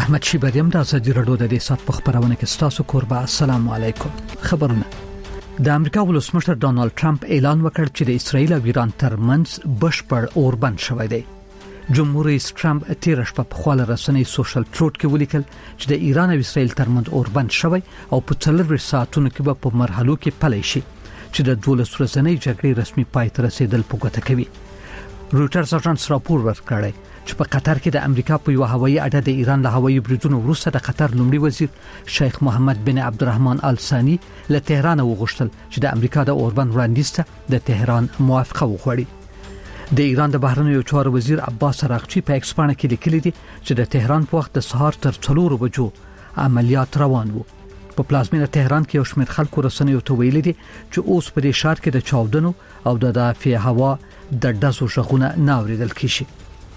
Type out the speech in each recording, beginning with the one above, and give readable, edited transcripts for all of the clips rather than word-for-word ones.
احمد شیبریم د ازادي رادیو د سات په خبرونه کې ستاسو کوربه. السلام علیکم. خبرونه د امریکا ولسمشر ډونالد ټرمپ اعلان وکړ چې د اسرایل او ایران ترمنځ بشپړ اوربند شوی دی. جمهور رئیس ټرمپ تیر شپه په خپل رسنۍ سوشل ټروټ کې ولیکل چې د ایران او اسرایل ترمنځ اوربند شوی او په 4 ساعتونو کې به په مرحلو کې پلی شي چې د 12 ورځې جګړې رسمي پای ته رسیدل په ګوته کوي. رويټرز اژانس راپور ورکړی چې په قطر کې د امریکا په یو هوایي اډه د ایران له هوایي بریدونو وروسته د قطر لومړي وزیر شیخ محمد بن عبدالرحمن آل ثاني له تهران وغوښتل چې د امریکا د اوربند وړاندیز ته د تهران موافقه وغوړي. د ایران د بهرنیو چارو وزیر عباس عراقچی په ایکس باندې کې لیکلي دي چې د تهران په وخت د سهار تر 4 بجو عملیات روان وو. په پلازمینه تهران کې یو شمېر خلکو رسنیو ته ویلي دي چې اوس په دې ښار کې د چاودنو او د دافع هوا د ډزو شغونه ناوریدل کیږي.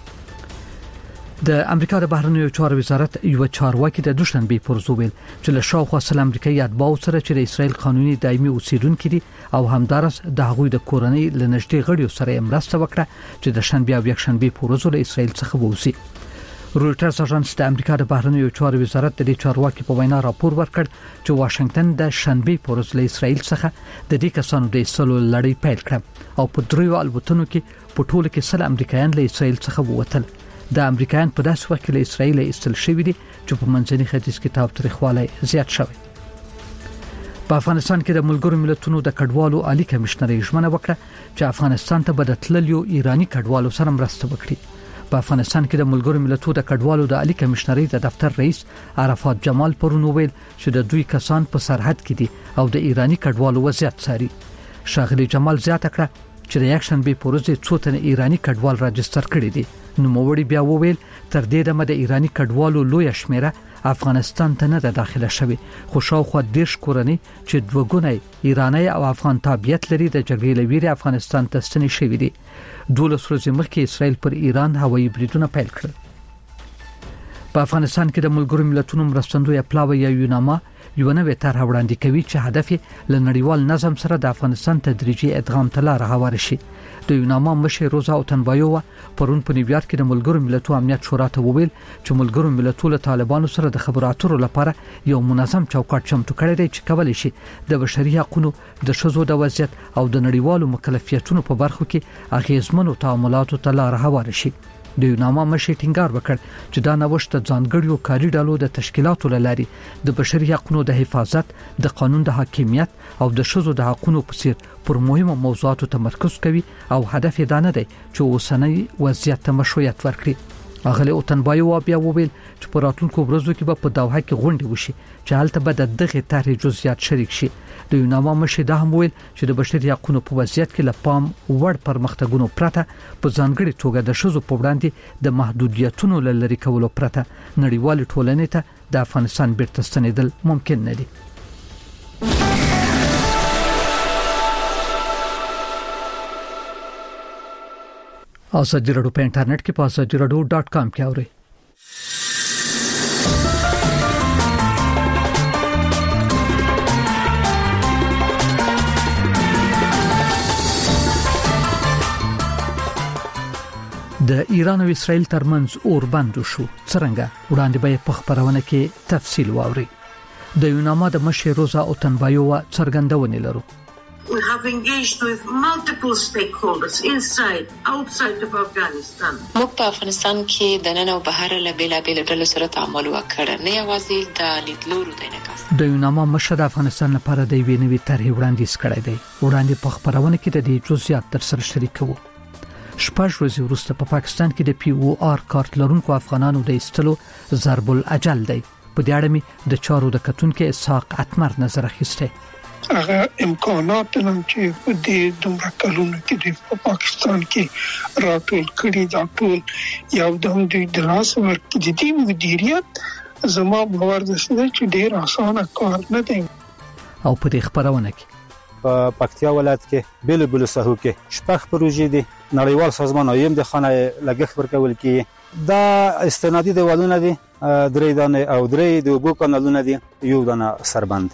د امریکا د بهرنیو چارو وزارت یو چارواکي د دوشنبه پر زوبل چې له شاوخوا سل امریکایي اتباع سره چې د اسرائیل قانوني دایمي اوسیدونکو دي او همدارس د هغوی د کورنۍ لنشټي غړیو سره مرسته وکړه چې د شنبه او یکشنبه پر ورځ له اسرائیل څخه ووسی. رويټرز اژانس د امریکا د بهرنیو چارو وزارت د دې چارواکي په وینا راپور ورکړ چې واشنگټن د شنبه پر ورځ له اسرائیل څخه د دې کسانو د ایستلو لړۍ پیل کړه او په 3 الوتنو کې په ټوله کې سل امریکایان له اسرائیل څخه ووتل. د امریکایان په داسې وخت کې له اسرائیل ایستل شوی دي چې په منځني ختیځ کې تاوتریخوالی زیات شوی. په افغانستان کې د ملګرو ملتونو د کډوالو عالی کمشنر ژمنه وکړه چې افغانستان ته به د تللیو ایرانی کډوالو سره مرسته وکړي. په افغانستان کې د ملګرو ملتونو د کډوالو د عالی کمشنري د دفتر رئیس عرفات جمال پرون ویل چې د دوی کسان په سرحد کې دي او د ایرانی کډوالو وضعیت څاري. شاغلی جمال زیاته کړه چې د یکشنبه په ورځ څو تنه ایرانی کډوال راجستر کړي دي. نو موړي بیا وویل تر دې دمه د ایرانی کډوالو لوی شمیره افغانستان ته نه داخله شوی خو شاوخوا 10 کورنۍ چې دوګونی ایرانی او افغان تابعیت لري د جګړې لویره افغانستان ته ستنې شوی دي. 12 ورځې مخکې اسرائیل پر ایران هوایي بریدونه پیل کړل. په افغانستان کې د ملګرو ملتونو مرستندوی پلاوی یا یوناما یو نوې طرح وړاندې کوي چې هدف یې له نړیوال نظم سره د افغانستان تدریجي ادغام ته لار هواره شي. د یوناما مشر روزا اوتنبایووا پرون په نیویارک کې د ملګرو ملتونو امنیت شورا ته وویل چې ملګرو ملتونو له طالبانو سره د خبرو اترو لپاره یو منظم چوکاټ چمتو کړی دی چې کولای شي د بشري حقوقو د شذو د وضعیت او د نړیوالو مکلفیتونو په برخو کې اغیزمنو تعاملاتو ته لار هواره شي. د یوناما مشر ټینګار وکړ چې دا نوښت د ځانګړیو کاري ډلو د تشکیلاتو لاري د بشري حقوقو د حفاظت، د قانون د حاکمیت او د شذو د حقوقو په څیر پر مهمو موضوعاتو تمرکز کوي او هدف یې دا نه دی چې اوسنۍ وضعیت ته مشروعیت ورکړي. اغلی اوتنبایو بیا وویل چې په راتلونکو ورځو کې به په دوحه کې غونډه وشي چې هلته به د دغه طرحې جزئیات شریک شي. د یوناما مشر دا هم ویل چې د بشري حقوقو په وضعیت کې لپام وړ پرمختګونو پرته په ځانګړي توګه د شذو په وړاندې د محدودیتونو لری کولو پرته نړیوال ټولنې ته د افغانستان بیرته ستنېدل ممکن نه دي. ازادي رادیو په انټرنیټ کې په azadieradio.com کې اورئ. د ایران او اسرائیل ترمنځ اوربند شو. څنګه وړاندې به په خبرونه کې تفصیل واوري. د یوناما د مشر روزا اوتنبایووا څرګندونه لرو. We have engaged with multiple stakeholders inside, outside of Afghanistan. موږ په افغانستان کې د نن او بهر له بیلابیل ډلو سره تعامل وکړ، نه یوازې د لیدلورو د انعکاس. د یوناما مشر د افغانستان لپاره د یوې نوې طرحې وړاندیز کړی دی. وړاندې په خبرونه کې د دې جزئیات تر سره شریکو. شپږ ورځې وروسته په پاکستان کې د POR کارت لرونکو افغانانو د ایستلو ضرب الاجل دی. په دې اړه مې د چارو د کتونکو اسحاق اتمر نظر اخیسته. هغه امکانات نن چې په دې دومره کلونو کې د پاکستان کې راټول کړي دا ټول یو د لاس ورکړي د دې مدیریت زما باور ده چې ډېر اسانه کار نه دی. او په دې خبرونه کې په پکتیا ولایت کې بل ساحو کې شپږ پروژې دي. نړیوال سازمان ایم د خانه لګښت ورکول کې دا استنادي دیوالونه دي، 3 دانه او 3 د وبو کانالونه دي، یو دانه سربند.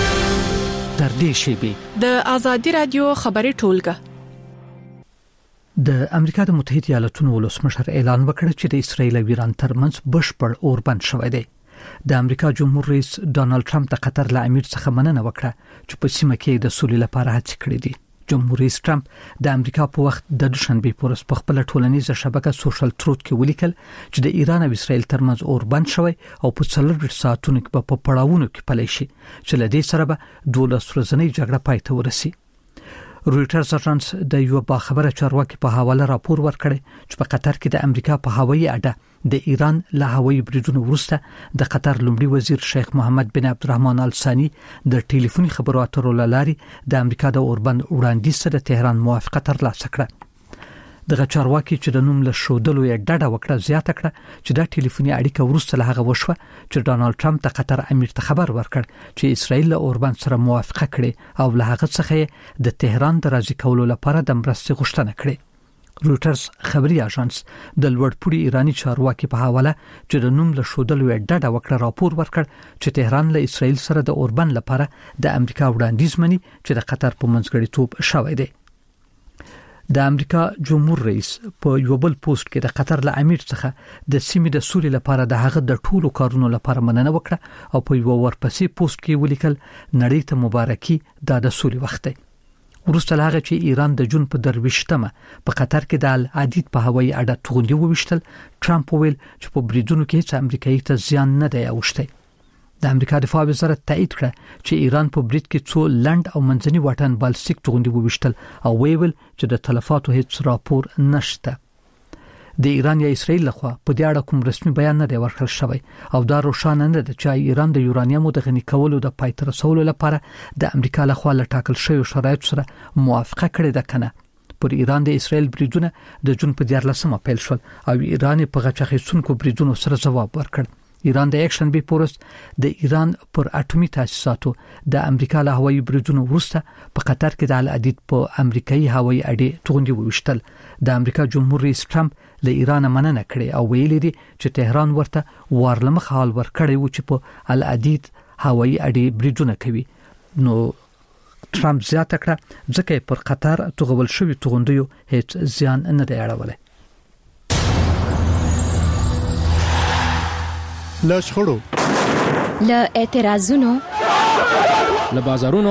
در دې شیبې د ازادي رادیو خبري ټولګه د امریکا د متحده ایالاتونو ولسمشر اعلان وکړ چې د اسرایل او ایران ترمنځ بشپړ اوربند شوی دی. د امریکا جمهور رئیس ډانلډ ټرمپ د قطر له امیر څخه مننه وکړه چې په سیمه کې د سولې لپاره هڅې کړې دي. جمهور رئیس ټرمپ د امریکا په وخت د دوشنبه پورس په خپل ټولنیزه شبکه سوشل تروت کې ولیکل چې د ایران او اسرایل ترمنځ اوربند شوی او په 4 ساعتونو کې په پړاوونو کې پلی شي چې له دې سره به 12 ورځنۍ جګړه پای ته ورسي. رويټرز اژانس د یو باخبره چارواکي په حواله راپور ورکړی چې په قطر کې د امریکا په هوایي اډه د ایران له هوایي بریدونو وروسته د قطر لومړي وزیر شیخ محمد بن عبدالرحمن آل ثاني د ټلیفوني خبرو اترو لارې د امریکا د اوربند وړاندیز سره تهران موافقه ترلاسه کړه. دغه چارواکي چې د نوم له شودلو یې ډډه وکړه زیاته کړه چې دا ټلیفوني اړیکه وروسته له هغه وشوه چې ډانلډ ټرمپ د قطر امیر ته خبر ورکړ چې اسرائیل له اوربند سره موافقه کړي او له هغه څخه د تهران د راضي کولو لپاره د مرستې غوښتنه کړې. رويټرز خبري اژانس د لوړپوړي ایرانی چارواکي په حواله چې د نوم له شودلو یې ډډه وکړه راپور ورکړ چې تهران له اسرائیل سره د اوربند لپاره د امریکا وړاندیز مني چې د قطر په منځګړیتوب شوی دی. د امریکا جمهور رئیس په یو بل پوسټ کې د قطر له امیر څخه د سیمې د سولې لپاره د هغه د ټولو کارونو لپاره مننه وکړه او په یو ورپسې پوسټ کې ولیکل نړۍ ته مبارکي د سولې وخت دی. وروسته له هغه چې ایران د جون په 23مه په قطر کې د العدید په هوایي اډه توغندي وویشتل، ټرمپ وویل چې په بریدونو کې هیڅ امریکایي ته زیان نه دی اوښتی. د امریکا دفاع وزارت تایید کړ چې ایران په برید کې څو لند او منځني واټن بالستیک توغندي وویشتل او ویل چې د تلفاتو هیڅ راپور نشته. د ایران یا اسرائیل لخوا په دې اړه کوم رسمي بیان نه دی ورکړل شوی او دا روښانه نه ده چې ایران د یورانیمو د غني کولو د پای ته رسولو لپاره د امریکا لخوا له ټاکل شوی شرایط سره موافقه کړې ده کنه. پر ایران د اسرائیل بریدونه د جون په 14مه پیل شول او ایران په غچ اخیستونکو بریدونو سره ځواب ورکړ. ایران د اکشن بي پورس د ایران پر اټومي تاسیساتو د امریکا له هوایي بریدونو وروسته په قطر کې د العدید په امریکایي هوایي اډې توغندي وویشتل. د امریکا جمهور رئیس ټرمپ له ایران مننه کړې او ویلي دي چې تهران ورته وارلمخ حال ورکړی و چې په العدید هوایي اډې بریدونه کوي. نو ټرمپ زیاته کړه ځکه پر قطر توغول شوی توغندیو هیڅ زیان نه دی اړولی. له شخړو، له اعتراضونو، له بازارونو،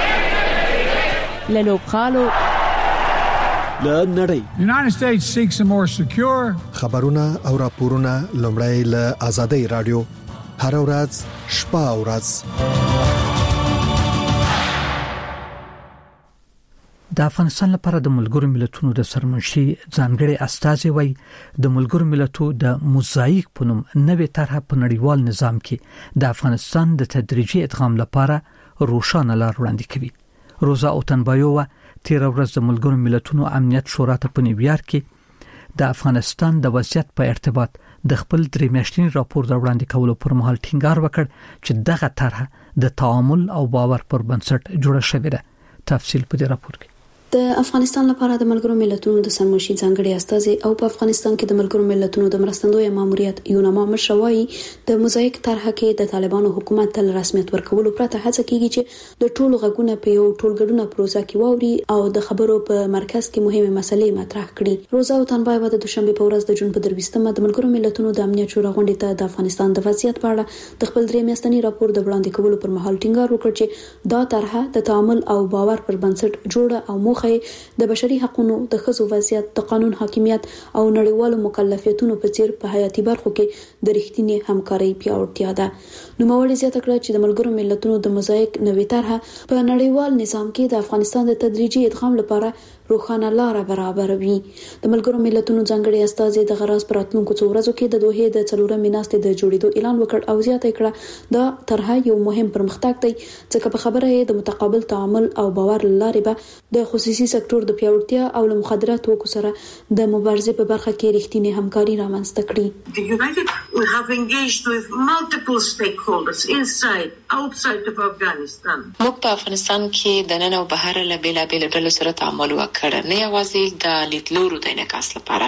له لوبغالو، له نړۍ. United States seeks a more secure خبرونه او راپورونه لومړی له آزادۍ رادیو هر ورځ شپه او ورځ. د افغانستان لپاره د ملګرو ملتونو د سرمنشي ځانګړي استازي وای د ملګرو ملتونو د موزاییک په نوم نوې طرحه په نړیوال نظام کې د افغانستان د تدریجي ادغام لپاره روښانه لار وړاندې کوي. روزا اوتنبایووا 13 ورځ د ملګرو ملتونو امنیت شورا ته په نیویارک کې د افغانستان د وضعیت په ارتباط د خپل 3 میاشتنی راپور د وړاندې کولو پر مهال ټینګار وکړ چې دغه طرحه د تعامل او باور پر بنسټ جوړه شوې ده. تفصیل په دې راپور کې. د افغانستان لپاره د ملګرو ملتونو د سرمنشي ځانګړي استازي او په افغانستان کې د ملګرو ملتونو د مرستندوی ماموریت یوناما مشروعي د موزاییک طرحه کې د طالبانو حکومت تل رسمیت ورکولو پرته هڅه کوي چې د ټولو غږونه په یو ټولګړونه پروسه کې واوري او د خبرو په مرکز کې مهمه مسلې مطرح کړي. روزا اوتنبایوا د دوشنبه په ورځ د جون په 23مه د ملګرو ملتونو د امنیت شورا غونډې ته د افغانستان د وضعیت په اړه د خپل 3 میاشتنی راپور د وړاندې کولو پر مهال ټینګار وکړ چې دا طرحه د تعامل او باور پر بنسټ جوړه او موخه د بشري حقوقو د ښځو وضعیت، د قانون حاکمیت او نړیوالو مکلفیتونو په څیر په حیاتي برخو کې د رښتینی همکارۍ پیاوړتیا ده. نوموړي زیاته کړه چې د ملګرو ملتونو د موزاییک نوې طرحه په نړیوال نظام کې د افغانستان د تدریجي ادغام لپاره روښانه لار برابروي. د ملګرو ملتونو ځانګړي استازي د غراس پراتلونکو څو ورځو کې د دوحې د 4 میاشتې د جوړېدو اعلان وکړ او زیاته کړه دا طرحه یو مهم پرمختګ دی ځکه په خبره یې د متقابل تعامل او باور لارې به د خصوصي سکتور د پیاوړتیا او له مخدراتو توکو سره د مبارزې په برخه کې رښتینی همکاري رامنځته کړي. The United we have engaged with multiple stakeholders inside outside of Afghanistan. موږ په افغانستان کې د نن او بهر له بیلابېلو ډلو سره تعامل وکړ، نه یوازې د لیدلورو د انعکاس لپاره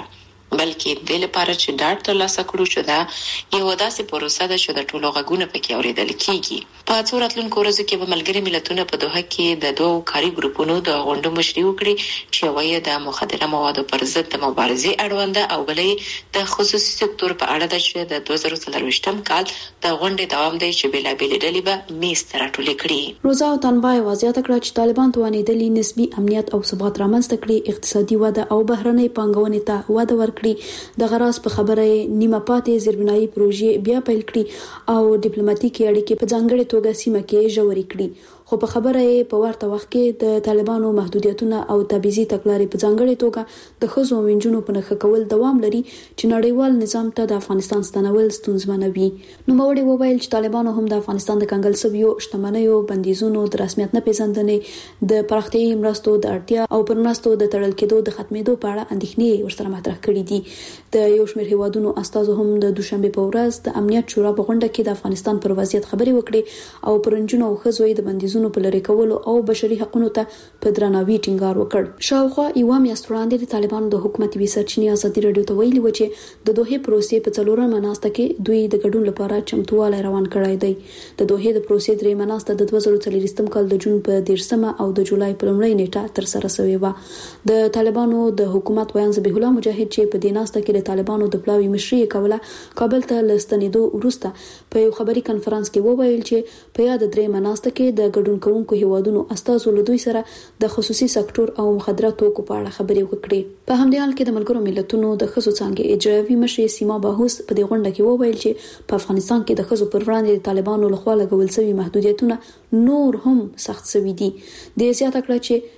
بلکې د لپاره چې ډاټ ترلاسه کړو چې دا یو داسې پروسه ده چې د ټولو غږونه پکې اوریدل کیږي. په څو راتلونکو ورځو کې به ملګري ملتونه په دوحه کې د دوه کاري ګروپونو د غونډو مشري وکړي چې یوه د مخدره موادو پر ضد د مبارزې اړونده او بلې د خصوصي سکتور په اړه ده چې د 2023م کال د غونډې دوام دی چې بېلابېلې ډلې به میز ته راټولې کړي. روزا تنبای واضح کړه چې طالبان توانېدلي نسبي امنیت او ثبات رامنځته کړي، اقتصادي وده او بهرنۍ پانګونې ته وده ورکړي. د غراس په خبره نیمه پاتې زیربنایي پروژې بیا پیل کړي او ډیپلوماټیکي اړیکې په ځانګړې توګه سیمه کې ژورې کړي. خو په خبره یې په ورته وخت کې د طالبانو محدودیتونه او تبعیضي تګلارې په ځانګړې توګه د ښځو او نجونو په نښه کول دوام لري چې نړیوال نظام ته د افغانستان ستنول ستونزمنوي. نوموړي وویل چې طالبانو هم د افغانستان د کنګل شویو شتمنیو بندیزونو د رسمیت نه پیژندنې د پراختیایي مرستو د اړتیا او پر مرستو د تړل کېدو د ختمېدو په اړه اندېښنې ورسره مطرح کړې دي. د یو شمېر هیوادونو استازو هم د دوشنبه په ورځ د امنیت شورا په غونډه کې د افغانستان پر وضعیت خبرې وکړې او پرنجونو او ښځو د بندیزونو په لری کولو او بشري حقوقو ته په درناوي ټینګار وکړ. شاوخوا یو میاشت وړاندې د طالبانو د حکومت وی سرچینې ازادي رادیو ته ویلي و چې د دوحې پروسې په څلورمه ناسته کې دوی د ګډون لپاره چمتووالی روان کړی دی. د دوحې د پروسې درېمه ناسته د 2023م کال د جون په 10مه او د جولای په لومړۍ نیټه تر سره شوې و. د طالبانو د حکومت ویان ذبیح الله مجاهد چې په دې ناسته کې د طالبانو د پلاوی مشري کوله کابل ته لستنېدو وروسته په یو خبري کانفرنس کې وویل چې په یاد درېمه ناسته کې د ګډون کوونکو هیوادونو استازو له دوی سره د خصوصي سکتور او مخدره توکو په اړه خبرې وکړې. په همدې حال کې د ملګرو ملتونو د ښځو څانګې اجرایوي مشري سیما باهوس په دې غونډه کې وویل چې په افغانستان کې د ښځو پر وړاندې د طالبانو لخوا لګول شوی محدودیتونه نور هم سخت شوي دي. د زیاته کړه چې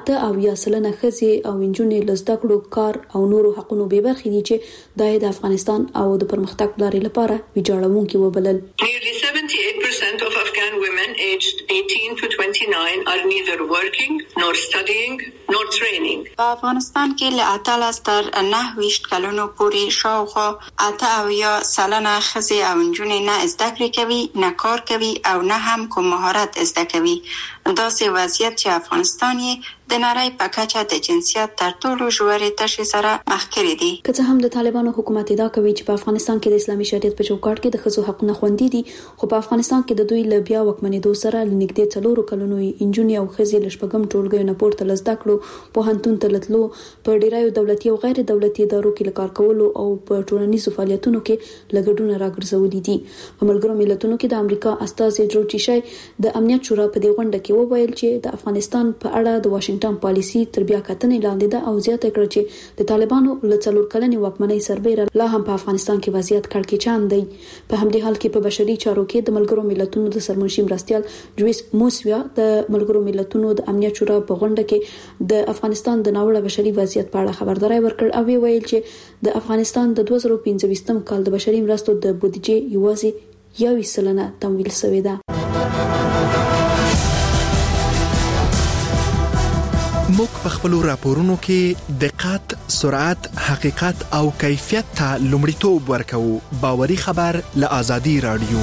8% ښځې او نجونې له زده کړو، کار او نورو حقوقو به برخې دي چې د افغانستان او د پرمختګ لارې لپاره ویجاړونکي وبلل. Nearly 78% of Afghan women aged 18 to 29 are neither working nor studying nor training. په افغانستان کې له 18 تر 29 کلونو پورې شاوخوا 80% ښځې او نجونې نه زده کړې کوي، نه کار کوي او نه هم کوم مهارت زده کوي. داسې وضعیت چې افغانستان یې د نړۍ په کچه د جنسیت تر ټولو ژورې تشې سره مخ کړی دی. که څه هم د طالبانو حکومت ادعا کوي چې په افغانستان کې د اسلامي شریعت په چوکاټ کې د ښځو حقونه خوندي دي، خو په افغانستان کې د دوی له بیا وکمنېدو سره لنږدې 4 کلونو نجونې او ښځې له شپږم ټولګیو نه پورته له زده کړو، پوهنتون ته تللو، په ډیرایو دولتي او غیر دولتي ادارو کې کار کولو او په ټولنیزو فعالیتونو کې لګډونه راګرځولې دي. په ملګرو ملتونو کې د امریکا استازي ډرو چیشای د امنیت شورا په دې غونډه کې وویل چې د افغانستان په اړه د واشنگټن پالیسي تر بیا کتنې لاندې ده او زیاته کړه چې د طالبانو له 4 کلنې واکمنۍ سربېره لا هم په افغانستان کې وضعیت کړکېچان دی. په همدې حال کې په بشري چارو کې د ملګرو ملتونو د سرمنشي مرستیال جویس موسویا د ملګرو ملتونو د امنیت شورا په غونډه کې د افغانستان د ناوړه بشري وضعیت په اړه خبرداري ورکړ او ویل چې د افغانستان د 2015م کال د بشري مرستو د بودیجې یوازې 1% تمویل شوی ده. موږ په خپل راپورونو کې دقت، سرعت، حقیقت او کیفیت ته لومړیتوب ورکوو. باوري خبر له آزادي رادیو.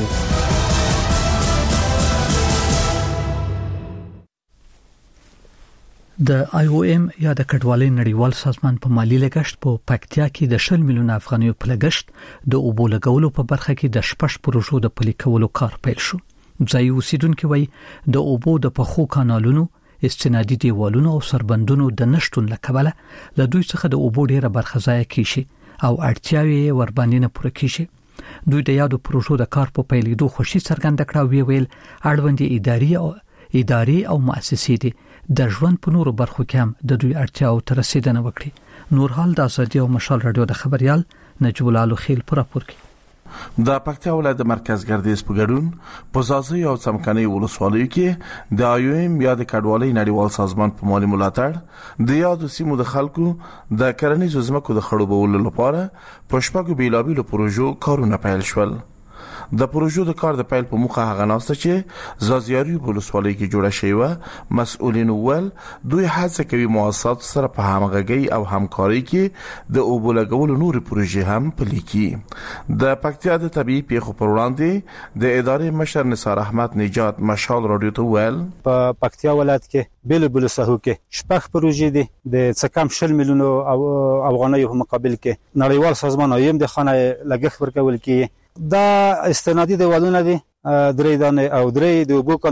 د IOM یا د کډوالۍ نړیوال سازمان په مالی لګښت په پکتیا کې د 10 میلیون افغانیو په لګښت د اوبو لګولو په برخه کې د شپږ پروژو د پلي کولو کار پیل شو. ځای اوسیدونکو وایي د اوبو د پخو کانالونو، استنادي دیوالونو او سربندونو د نشټون لکبله له دوی څخه د اوبو ډیره برخه ضایع کیږي او اړتیاوي ورباندې نه پوره کیږي. دوی د یادو پروژو د کار په پیلېدو خوشي څرګنده کړه ویل اړوندې اداري او مؤسسې دي د ژوند په نورو برخو کې هم د دوی اړتیاو تر رسیدنه وکړي. نورحال د ازادي او مشال رادیو د خبريال نجیب الله خیل پر راپور کوي. د پکتیا ولایت مرکز ګردیز په ګډون په زازي او څمکني ولسوالیو کې د IOM یا د کډوالۍ نړیوال سازمان په مالی ملاتړ د یادو سیمو د خلکو د کرنیزو ځمکو د خړوبولو لپاره په شپږو بیلابیلو پروژو کارونه پیل شول. د پروژو د کار د پیل په موخه هغه ناسته چې زازیاري ولسوالۍ کې جوړه شوی و مسؤلین ول دوی هڅه کوي مؤسسات سره په همغږي او همکاري کې د اوبولګولو نور پروژې هم پلي کړي د پکتیا د طبي پیښو پر وړاندې د ادارې مشر نثار احمد نجات مشال رادیو ته ویل په پکتیا ولایت کې بل ساحو کې شپږ پروژې دي د څه کم 10 میلیون افغانۍ په مقابل کې نړیوال سازمان ایم د خانه لګښت ورکول کی دا استنادي دیوالونه دي درې دانه او درې د وبو